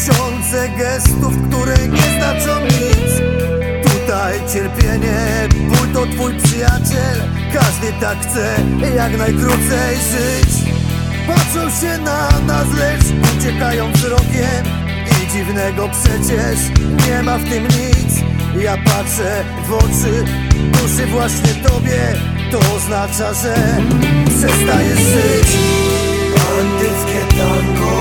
Tysiące gestów, które nie znaczą nic. Tutaj cierpienie, ból to twój przyjaciel. Każdy tak chce jak najkrócej żyć. Patrzą się na nas, lecz uciekają wzrokiem. I dziwnego przecież nie ma w tym nic. Ja patrzę w oczy duszy właśnie tobie. To oznacza, że przestajesz żyć. Bandyckie tango,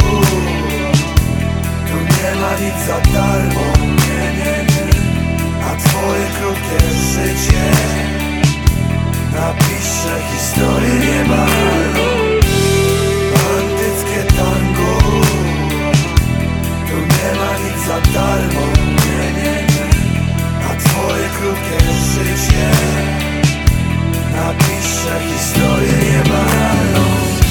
tu nie ma nic za darmo, nie. A twoje krótkie życie napisze historię niemalną. Bandyckie tango, tu nie ma nic za darmo, nie. A twoje krótkie życie napisze historię niemalną.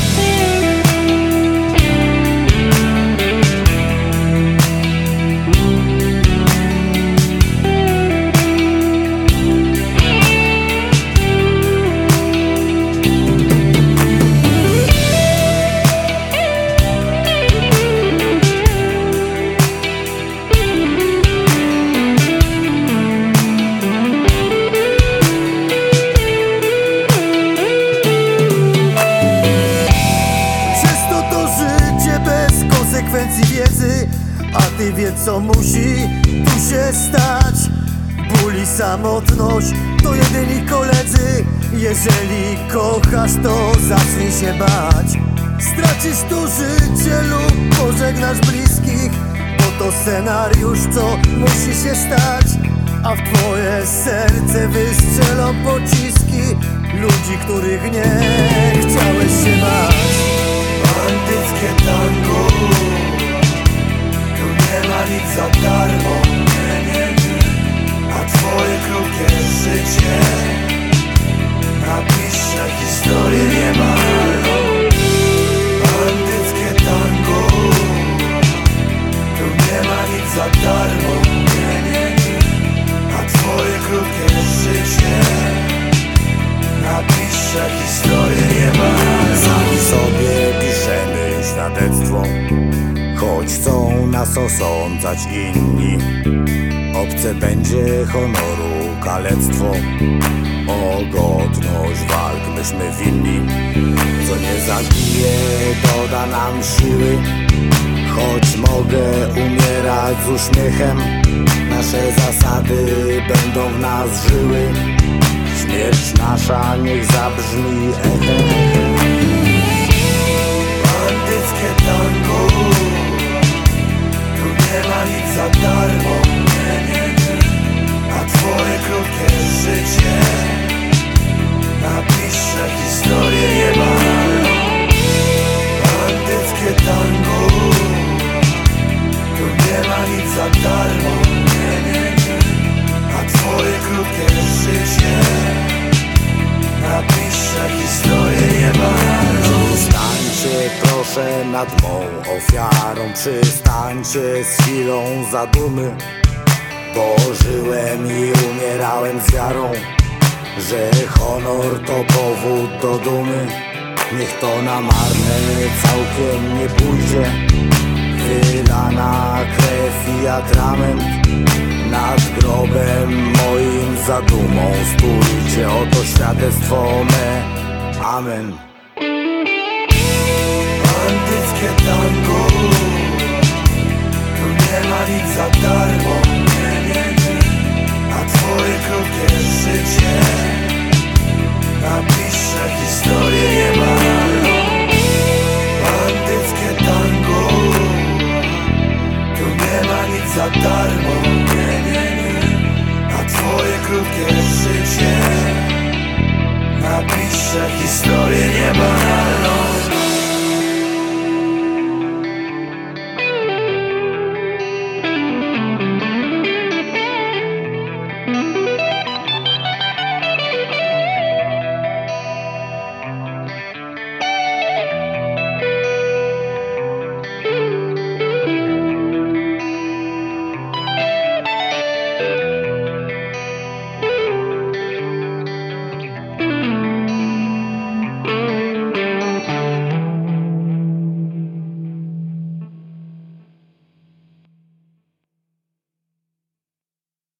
Wiedzy, a ty wie co musi tu się stać. Ból i samotność to jedyni koledzy. Jeżeli kochasz, to zacznij się bać. Stracisz tu życie lub pożegnasz bliskich, bo to scenariusz, co musi się stać. A w twoje serce wystrzelą pociski ludzi, których nie chciałeś się bać. Bandyckie tango, tu nie ma nic za darmo, nie. A twoje krótkie życie napisze historię niemalną. Bandyckie tango, tu nie ma nic za darmo, nie. A twoje krótkie życie napisze historię niemalną. Sami sobie piszemy świadectwo, choć chcą nas osądzać inni. Obce będzie honoru kalectwo, o godność walk myśmy winni. Co nie zabije, doda nam siły, choć mogę umierać z uśmiechem. Nasze zasady będą w nas żyły, śmierć nasza niech zabrzmi echem. Bandyckie tango, tu nie ma nic za darmo, nie. A twoje krótkie życie napisze historię niemalną. Bandyckie tango, tu nie ma nic za darmo, nie. A twoje krótkie życie napisze historię niemalną. Stańcie proszę nad mą ofiarą, przystańcie z chwilą zadumy, bo żyłem i umierałem z wiarą, że honor to powód do dumy. Niech to na marne całkiem nie pójdzie, wylana krew i atrament. Nad grobem moim zadumą stójcie, oto świadectwo me, amen. Bandyckie tango, tu nie ma nic za darmo, nie. A twoje krótkie życie napisze historię niemalną.